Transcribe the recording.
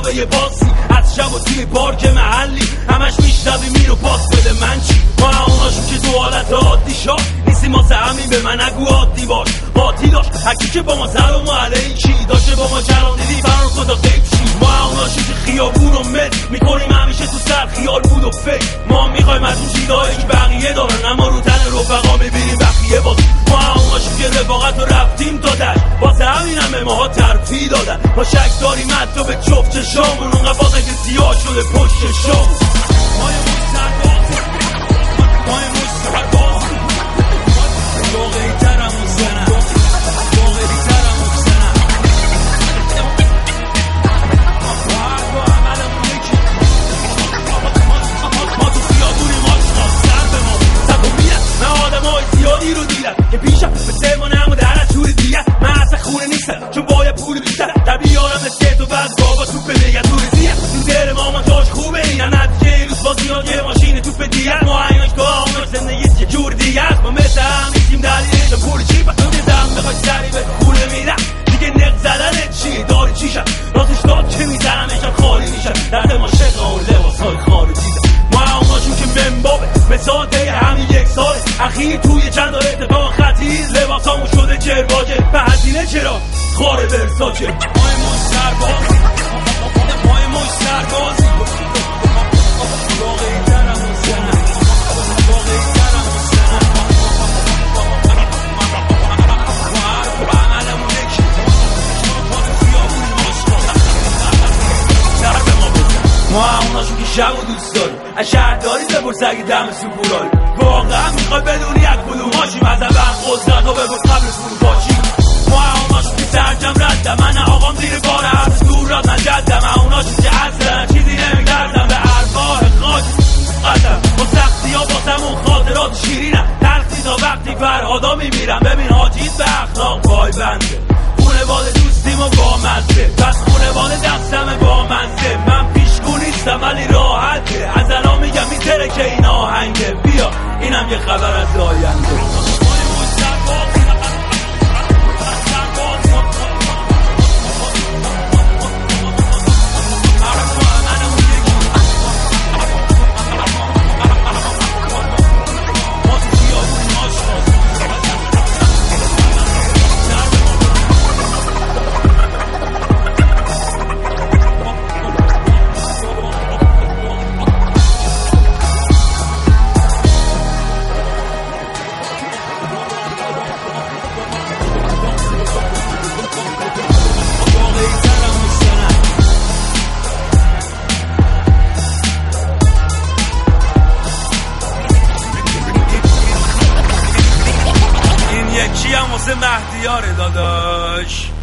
یه باسی از شب و توی پارک محلی همش میشنوی میرو پاس بده من چی؟ ما اوناشون که تو حالت عادی شد نیستی ما همین به من نگو عادی باش باطی داشت هکی که با ما سلام علیکی داشته با ما جرام دیدی فرار کن تا غیب شی ما اوناشون که خیابون و مت میکنیم همیشه تو سر خیال بود و فکر ما میخوایم از اون چیزایی که بقیه دارن اما رو تن رفقا میبینیم بقیه باز ما اوناشون که رفاقت رو رفتیم دادن واسه همین همه ماها ترفی دادن ما شک داریم حتی به جفت چشامون اون قفاقه که سیاه شده پشت شام ما یه مسترباز ما یه مسترباز واقعی ترم و زنم واقعی ترم و زنم با عملمون یکی ما تو خیابونی ماشنا سر به ما سب و میرم من آدم های زیادی رو دیدم که پیشم به سمانم و در از جور دیگه من اصلا خونه نیستم چون باید پول بیشتر طبیعی آرم اسکت و بعد بابا توپ نگه دور زیه تو دل مامان جاش خوبه این نتیجه روز بازیان یه ماشین توپ دیگه ما ایناش تو آماش زندگیت یه جور دیگه است ما مثل هم نیستیم دلیلش پول چی با تو دیدم بخوای سری به خونه میرم دیگه نق زدنت چیه داری چیشم راستش داد که میزنمشم خالی میشم درد ما شقا و لباس های خارجی ما هماشون که منبابه مثال دیگه همین یک سال اخیر توی چند تا اتفاق خطیر لباس همون شده جرواجه به هزینه چرا خاره برساجه مای مسترباز مای مستربازی واقعی ترم و زنم واقعی ترم و زنم ما حرف و عملمون یکی ما تو خیابونی ماشنا سر به ما بزن ما هموناشون که شب و دوست داریم از شهرداری بپرس اگه دم سپوراری واقعا میخوای بدونی از کدوماشیم از اول قدرت رو بپرس قبل فروپاشی ما هموناشون که سرجم ردم من آقام زیر بار حرف دور راد نجدم هموناشون که اصلا چیزی نمیگردم به ارواح خاک قدم با سختی ها باسمون خاطرات شیرینم تلخی تا وقتی فرهادا میمیرم ببین حاجیت به اخلاق پای بنده خونواده دوستیم و با مزه پس خونواده دستم با مزه من پیشگو نیستم ولی راحته از الان میگم میتره که این آهنگه بیا اینم یه خبر از آینده یکی هم واسه مهدیاره داداش